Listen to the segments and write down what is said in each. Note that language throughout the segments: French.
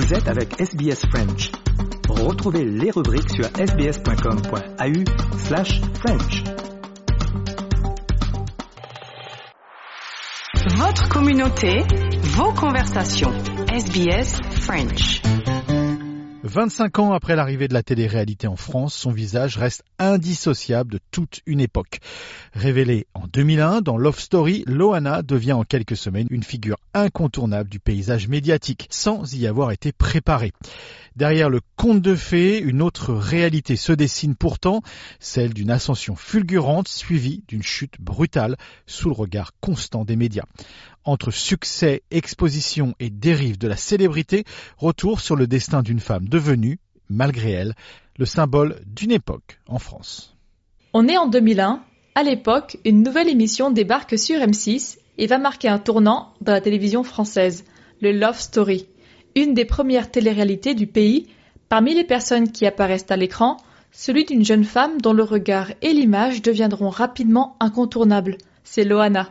Vous êtes avec SBS French. Retrouvez les rubriques sur sbs.com.au/French. Votre communauté, vos conversations. SBS French. 25 ans après l'arrivée de la télé-réalité en France, son visage reste indissociable de toute une époque. Révélée en 2001 dans Love Story, Loana devient en quelques semaines une figure incontournable du paysage médiatique, sans y avoir été préparée. Derrière le conte de fées, une autre réalité se dessine pourtant, celle d'une ascension fulgurante suivie d'une chute brutale sous le regard constant des médias. Entre succès, exposition et dérive de la célébrité, retour sur le destin d'une femme devenue, malgré elle, le symbole d'une époque en France. On est en 2001. À l'époque, une nouvelle émission débarque sur M6 et va marquer un tournant dans la télévision française, le Love Story. Une des premières téléréalités du pays, parmi les personnes qui apparaissent à l'écran, celui d'une jeune femme dont le regard et l'image deviendront rapidement incontournables. C'est Loana.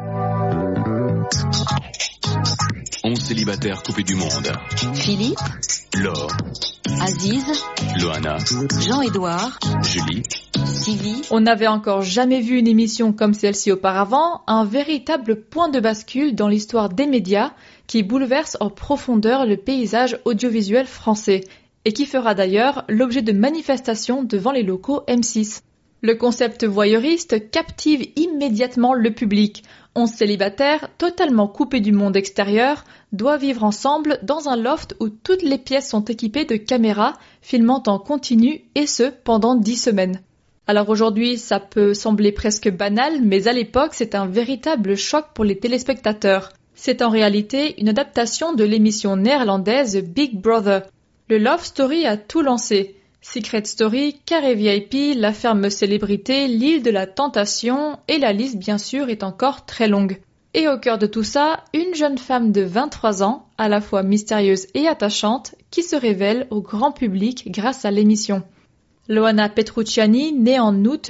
11 célibataires coupés du monde. Philippe, Laure, Aziz, Loana, Jean-Édouard, Julie, Sylvie. On n'avait encore jamais vu une émission comme celle-ci auparavant, un véritable point de bascule dans l'histoire des médias qui bouleverse en profondeur le paysage audiovisuel français et qui fera d'ailleurs l'objet de manifestations devant les locaux M6. Le concept voyeuriste captive immédiatement le public. 11 célibataires, totalement coupés du monde extérieur, doivent vivre ensemble dans un loft où toutes les pièces sont équipées de caméras, filmant en continu, et ce, pendant 10 semaines. Alors aujourd'hui, ça peut sembler presque banal, mais à l'époque, c'est un véritable choc pour les téléspectateurs. C'est en réalité une adaptation de l'émission néerlandaise Big Brother. Le Love Story a tout lancé. Secret Story, Carré VIP, La Ferme Célébrité, L'île de la Tentation, et la liste bien sûr est encore très longue. Et au cœur de tout ça, une jeune femme de 23 ans, à la fois mystérieuse et attachante, qui se révèle au grand public grâce à l'émission. Loana Petrucciani, née en août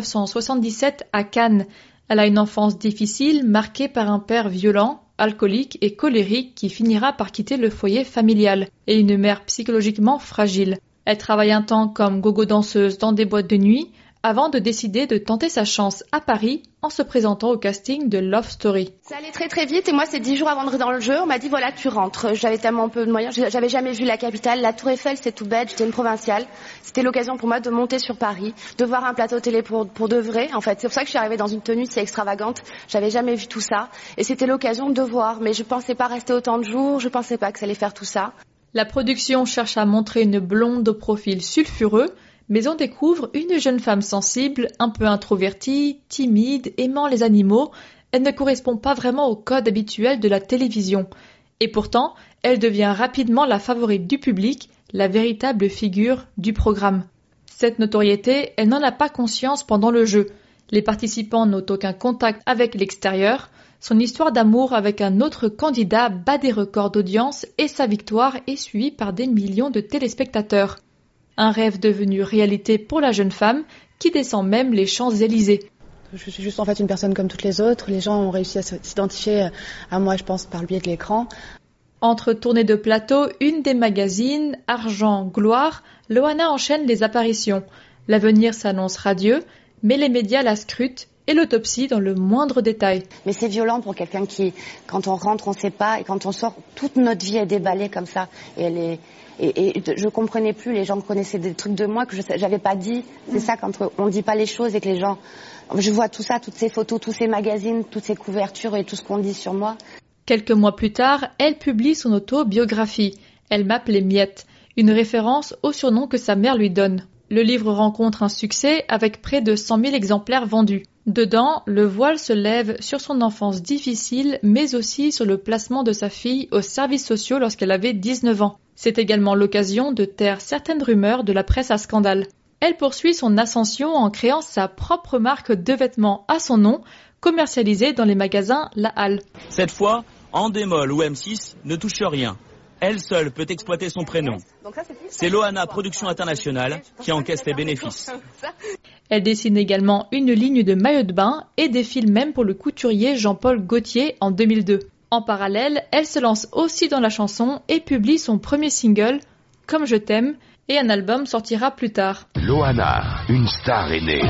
1977 à Cannes. Elle a une enfance difficile, marquée par un père violent, alcoolique et colérique qui finira par quitter le foyer familial, et une mère psychologiquement fragile. Elle travaille un temps comme gogo-danseuse dans des boîtes de nuit avant de décider de tenter sa chance à Paris en se présentant au casting de Love Story. Ça allait très très vite et moi c'est 10 jours avant d'entrer dans le jeu, on m'a dit voilà tu rentres. J'avais tellement peu de moyens, j'avais jamais vu la capitale, la Tour Eiffel c'est tout bête, j'étais une provinciale. C'était l'occasion pour moi de monter sur Paris, de voir un plateau télé pour de vrai en fait. C'est pour ça que je suis arrivée dans une tenue si extravagante, j'avais jamais vu tout ça et c'était l'occasion de voir. Mais je pensais pas rester autant de jours, je pensais pas que ça allait faire tout ça. La production cherche à montrer une blonde au profil sulfureux, mais on découvre une jeune femme sensible, un peu introvertie, timide, aimant les animaux. Elle ne correspond pas vraiment au code habituel de la télévision. Et pourtant, elle devient rapidement la favorite du public, la véritable figure du programme. Cette notoriété, elle n'en a pas conscience pendant le jeu. Les participants n'ont aucun contact avec l'extérieur. Son histoire d'amour avec un autre candidat bat des records d'audience et sa victoire est suivie par des millions de téléspectateurs. Un rêve devenu réalité pour la jeune femme qui descend même les Champs-Élysées. Je suis juste en fait une personne comme toutes les autres. Les gens ont réussi à s'identifier à moi, je pense, par le biais de l'écran. Entre tournées de plateau, une des magazines, Argent, Gloire, Loana enchaîne les apparitions. L'avenir s'annonce radieux, mais les médias la scrutent et l'autopsie dans le moindre détail. Mais c'est violent pour quelqu'un qui, quand on rentre, on sait pas, et quand on sort, toute notre vie est déballée comme ça. Et je comprenais plus, les gens connaissaient des trucs de moi que j'avais pas dit. C'est ça, quand on dit pas les choses et que les gens... Je vois tout ça, toutes ces photos, tous ces magazines, toutes ces couvertures et tout ce qu'on dit sur moi. Quelques mois plus tard, elle publie son autobiographie. Elle m'appelait Miette, une référence au surnom que sa mère lui donne. Le livre rencontre un succès avec près de 100 000 exemplaires vendus. Dedans, le voile se lève sur son enfance difficile, mais aussi sur le placement de sa fille aux services sociaux lorsqu'elle avait 19 ans. C'est également l'occasion de taire certaines rumeurs de la presse à scandale. Elle poursuit son ascension en créant sa propre marque de vêtements à son nom, commercialisée dans les magasins La Halle. Cette fois, Endemol ou M6 ne touche rien. Elle seule peut exploiter son prénom. C'est Loana Production Internationale qui encaisse les bénéfices. Elle dessine également une ligne de maillots de bain et défile même pour le couturier Jean-Paul Gaultier en 2002. En parallèle, elle se lance aussi dans la chanson et publie son premier single, Comme je t'aime, et un album sortira plus tard. Loana, une star est née.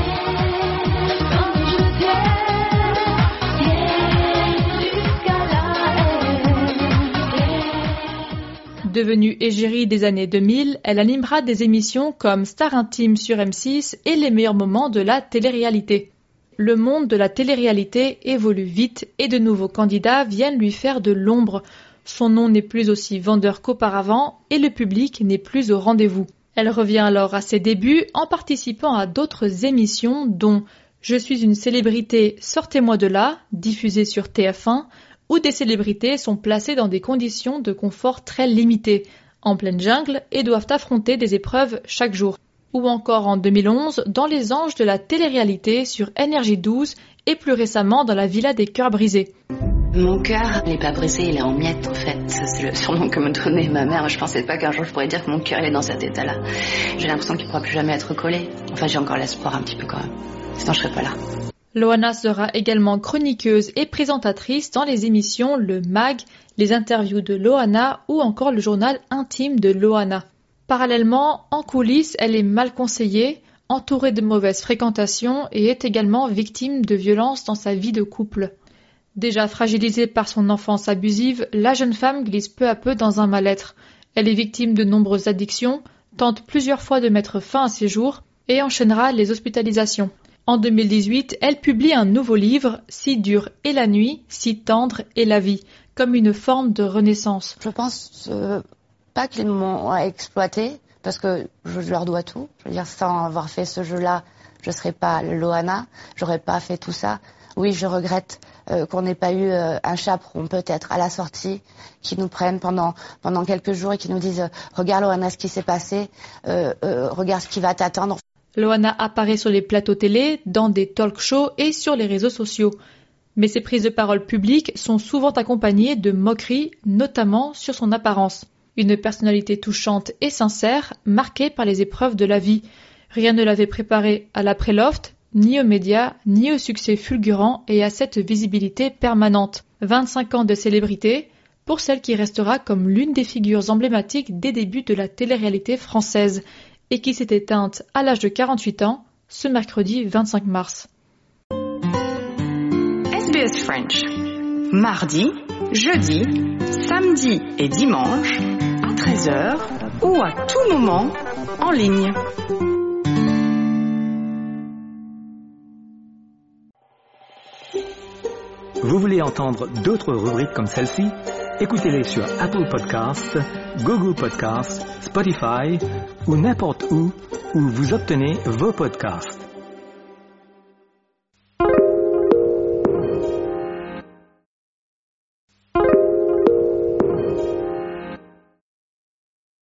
Devenue égérie des années 2000, elle animera des émissions comme Star Intime sur M6 et les meilleurs moments de la télé-réalité. Le monde de la télé-réalité évolue vite et de nouveaux candidats viennent lui faire de l'ombre. Son nom n'est plus aussi vendeur qu'auparavant et le public n'est plus au rendez-vous. Elle revient alors à ses débuts en participant à d'autres émissions dont Je suis une célébrité, sortez-moi de là, diffusée sur TF1, où des célébrités sont placées dans des conditions de confort très limitées, en pleine jungle et doivent affronter des épreuves chaque jour. Ou encore en 2011, dans Les Anges de la télé-réalité sur NRJ12 et plus récemment dans La Villa des Cœurs Brisés. Mon cœur n'est pas brisé, il est en miettes en fait. Ça, c'est le surnom que me donnait ma mère. Je pensais pas qu'un jour je pourrais dire que mon cœur est dans cet état-là. J'ai l'impression qu'il pourra plus jamais être collé. Enfin, j'ai encore l'espoir un petit peu quand même. Sinon, je serais pas là. Loana sera également chroniqueuse et présentatrice dans les émissions Le Mag, les interviews de Loana ou encore le journal intime de Loana. Parallèlement, en coulisses, elle est mal conseillée, entourée de mauvaises fréquentations et est également victime de violences dans sa vie de couple. Déjà fragilisée par son enfance abusive, la jeune femme glisse peu à peu dans un mal-être. Elle est victime de nombreuses addictions, tente plusieurs fois de mettre fin à ses jours et enchaînera les hospitalisations. En 2018, elle publie un nouveau livre, Si dure est la nuit, si tendre est la vie, comme une forme de renaissance. Je pense pas qu'ils m'ont exploité, parce que je leur dois tout. Je veux dire, sans avoir fait ce jeu-là, je serais pas Loana, j'aurais pas fait tout ça. Oui, je regrette qu'on n'ait pas eu un chaperon peut-être à la sortie, qui nous prenne pendant quelques jours et qui nous dise regarde Loana ce qui s'est passé, regarde ce qui va t'attendre. Loana apparaît sur les plateaux télé, dans des talk-shows et sur les réseaux sociaux. Mais ses prises de parole publiques sont souvent accompagnées de moqueries, notamment sur son apparence. Une personnalité touchante et sincère, marquée par les épreuves de la vie. Rien ne l'avait préparée à l'après-Loft, ni aux médias, ni au succès fulgurant et à cette visibilité permanente. 25 ans de célébrité, pour celle qui restera comme l'une des figures emblématiques des débuts de la télé-réalité française, et qui s'est éteinte à l'âge de 48 ans, ce mercredi 25 mars. SBS French. Mardi, jeudi, samedi et dimanche, à 13h ou à tout moment, en ligne. Vous voulez entendre d'autres rubriques comme celle-ci? Écoutez-les sur Apple Podcasts, Google Podcasts, Spotify ou n'importe où vous obtenez vos podcasts.